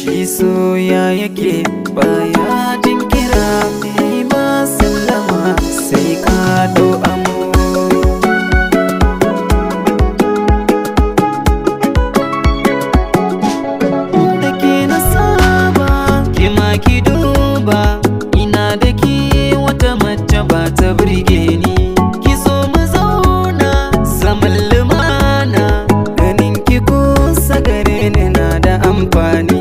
Shi soya yake baya jin kira mai ma sallama sai ka dau amo. Da ke na saba ki ma ki duba, ina da ke wata mace ba ta burge ni. Ki zo mu zauna zaman lumana, ganin ki kusa gare ni na da amfani.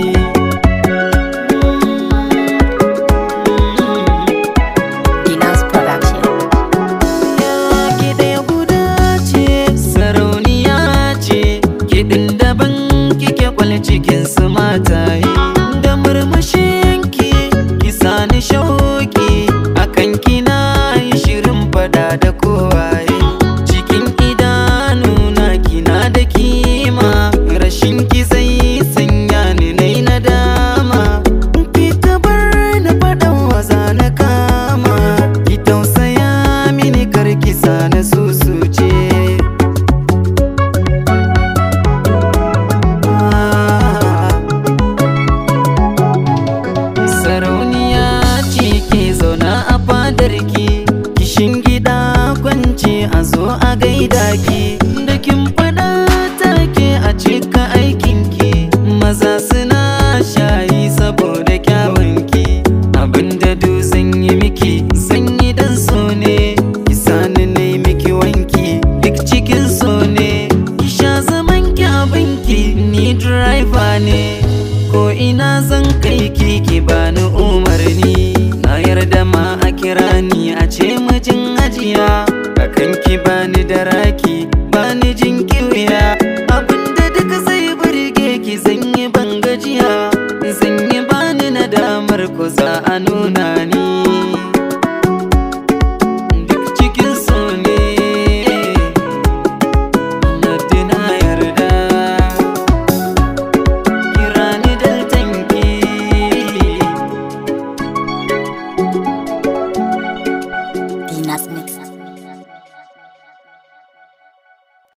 Kiɗin daban kike kwal cikin su mataye, da murmushinki ki sani shauki, akan kina yi shirin fada da kowaye. Cikin idanuna kina da kima, rashin ki zai sanya ni nai nadama. Ki tabar na faɗan waza na kama, ki tausaya mini kar ki sani susuce. Kishin gida kwance a zo a gaida ki, da kin faɗa take a cika aikinki. Maza suna shayi saboda kyawunki, abinda du zan yi miki zan yi dan so ne. Ki sani nai miki wanki duk cikin so ne. Ki sha zaman ki abinki, ni driver ne, ko ina zan kai ki bani umarni. Na yarda ma a kira ni a ce mijin hajiya, akan ki bani da raki